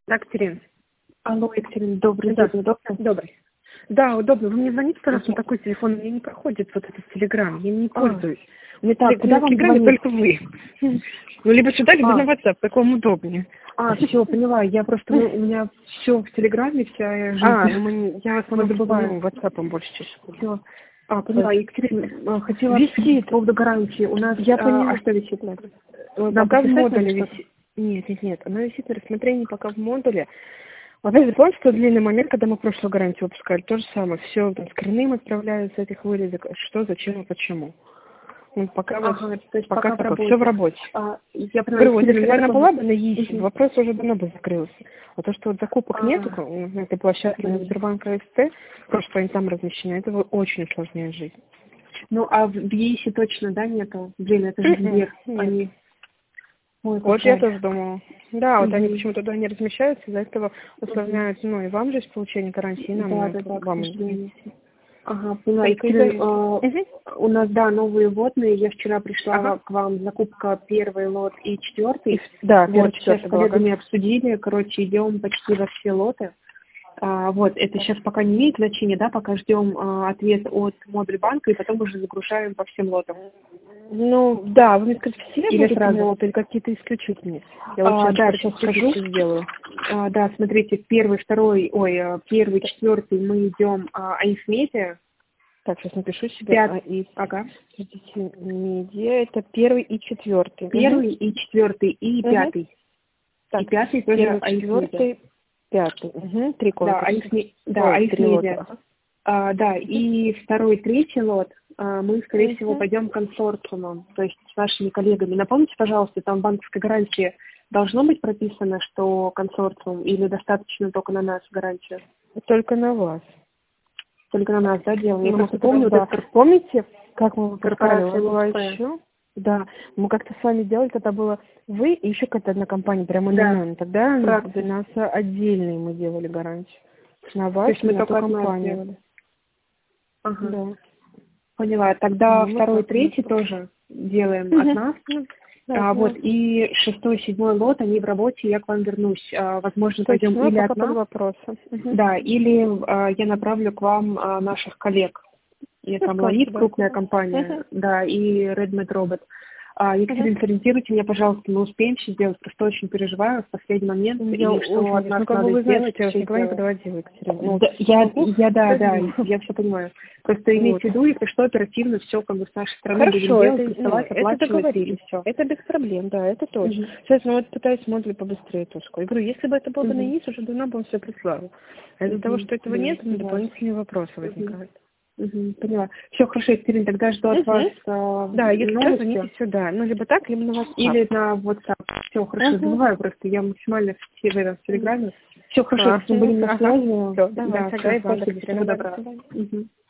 Да, Катерина. Алло, Екатерина, добрый Да. день, удобно? Добрый. Да, удобно. Вы мне звоните, пожалуйста, на такой телефон. У меня не проходит вот этот Телеграм. Я не пользуюсь. У меня Так, куда на вам Телеграме звонить? только вы. Ну, либо сюда, либо на WhatsApp. Так вам удобнее. Все, поняла. Я просто, у меня все в Телеграме, вся жизнь. Я вас забываю. WhatsApp больше чаще. Все. Поняла. Екатерина, хотела Висит. по поводу гарантии. У нас, Я поняла. что висит? Пока в модуле висит. Нет. Она висит на рассмотрении пока в модуле. Опять же, помните тот длинный момент, когда мы прошлую гарантию выпускали? То же самое. Все там скрыным отправляются этих вырезок. Что, зачем и почему. Ну, пока то есть пока в только работе. все в работе. Я поняла. Вот, если бы она такой- была бы на ЕИСе, вопрос уже давно бы закрылся. А то, что вот закупок нету на этой площадке на Сбербанк АСТ, просто что они там размещены, это очень усложняет жизнь. Ну, а в ЕИСе точно, да, нету? Блин, это же Сбер. Нет. Они... Ой, как Вот я жаль. тоже думала. Да, вот они Мгм. почему-то туда не размещаются, из-за этого усложняют, и вам же получение гарантии, и нам, Да, к вам. сожалению. Поняла. Только Екатерина, из-за у нас, новые водные. Я вчера пришла Ага. к вам, закупка первый лот и четвертый. Да, Вот, первый, сейчас с четвертый был, ага. коллегами обсудили. Короче, идем почти во все лоты. Это сейчас пока не имеет значения, да, пока ждем ответ от Модульбанка, и потом уже загружаем по всем лотам. Ну, да, вы мне скажите, все Или будут сразу? лоты или какие-то исключительные? Я вот Сейчас скажу. сделаю. Да, смотрите, первый, четвертый мы идем Айфметия. Так, сейчас напишу себе. Пятый. Медиа, это первый и четвертый. Первый и четвертый, и пятый. Так, и пятый тоже первый, Айфметия. четвертый, пятый. Три Да, комнаты. Айфметия. И второй, третий лот мы, скорее всего, пойдем консорциумом, то есть с нашими коллегами. Напомните, пожалуйста, там в банковской гарантии должно быть прописано, что консорциум, или достаточно только на нас гарантия? Только на вас. Только на нас, да, делаем? Я Ну, просто помню, помните, как мы выпускали? корпорация Была ЛСП. еще? Да, мы как-то с вами делали, когда было вы и еще какая-то одна компания, прямо Да. на тогда Практик. у нас отдельные мы делали гарантию. На вас То есть мы и на ту только от нас компанию. делали. Ага. Да. Поняла. Тогда Ну, второй, так, третий тоже делаем от нас. И шестой, седьмой лот, они в работе, я к вам вернусь. Возможно, пойдем или от нас. Вопросы. Да, или я направлю к вам наших коллег. И там Ланит, крупная компания, да, и Redmond Robot. Екатерина, сориентируйте меня, пожалуйста, мы успеем все сделать, просто очень переживаю в последний момент, и что от нас надо сделать. Я никогда не подводила, Екатерина. Я все понимаю. Просто имейте в виду, если что, оперативно все как бы с нашей стороны будем Хорошо, делать, присылать, оплачивать, и все. Это без проблем, да, это точно. Сейчас, пытаюсь модуль побыстрее тоже. Я говорю, если бы это было бы на ИИС, уже давно бы он все прислал. А из-за того, что этого нет, дополнительные вопросы возникают. Поняла. Все, хорошо, Екатерина, тогда жду от вас Да, если что, звоните сюда. Либо так, либо на WhatsApp. Или на WhatsApp. Все, хорошо, забываю просто, я максимально в Телеграме. Все, хорошо, мы будем на связи. Давай, спасибо, всего доброго.